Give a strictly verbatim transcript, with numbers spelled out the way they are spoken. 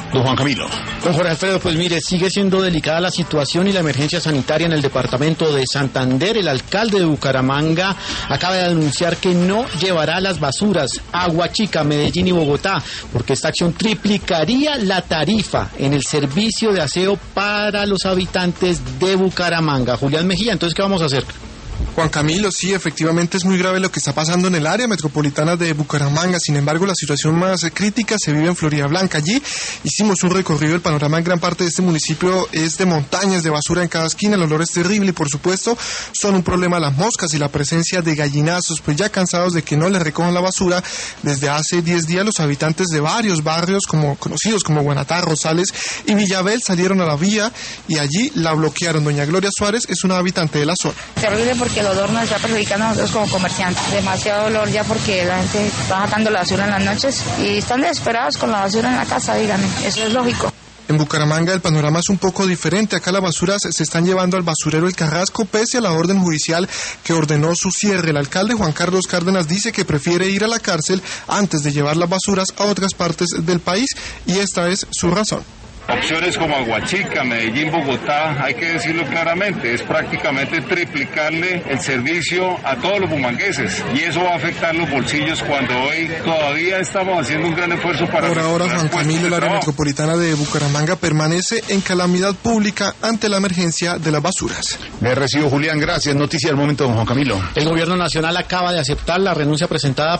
Don Juan Camilo. Don Jorge Alfredo, pues mire, sigue siendo delicada la situación y la emergencia sanitaria en el departamento de Santander. El alcalde de Bucaramanga acaba de anunciar que no llevará las basuras a Aguachica, Medellín y Bogotá, porque esta acción triplicaría la tarifa en el servicio de aseo para los habitantes de Bucaramanga. Julián Mejía, entonces, ¿qué vamos a hacer? Juan Camilo, sí, efectivamente es muy grave lo que está pasando en el área metropolitana de Bucaramanga. Sin embargo, la situación más crítica se vive en Florida Blanca. Allí hicimos un recorrido. El panorama en gran parte de este municipio es de montañas de basura en cada esquina. El olor es terrible y, por supuesto, son un problema las moscas y la presencia de gallinazos. Pues ya cansados de que no les recojan la basura, desde hace diez días los habitantes de varios barrios como conocidos como Guanatá, Rosales y Villabel salieron a la vía y allí la bloquearon. Doña Gloria Suárez es una habitante de la zona. Terrible porque el olor nos está perjudicando a nosotros como comerciantes. Demasiado olor ya porque la gente está sacando la basura en las noches y están desesperados con la basura en la casa, díganme. Eso es lógico. En Bucaramanga el panorama es un poco diferente. Acá las basuras se están llevando al basurero El Carrasco pese a la orden judicial que ordenó su cierre. El alcalde Juan Carlos Cárdenas dice que prefiere ir a la cárcel antes de llevar las basuras a otras partes del país y esta es su razón. Opciones como Aguachica, Medellín, Bogotá, hay que decirlo claramente, es prácticamente triplicarle el servicio a todos los bumangueses y eso va a afectar los bolsillos cuando hoy todavía estamos haciendo un gran esfuerzo para... Por ahora, Juan Camilo, el área metropolitana de Bucaramanga permanece en calamidad pública ante la emergencia de las basuras. Me recibo, Julián, gracias. Noticia del momento, don Juan Camilo. El gobierno nacional acaba de aceptar la renuncia presentada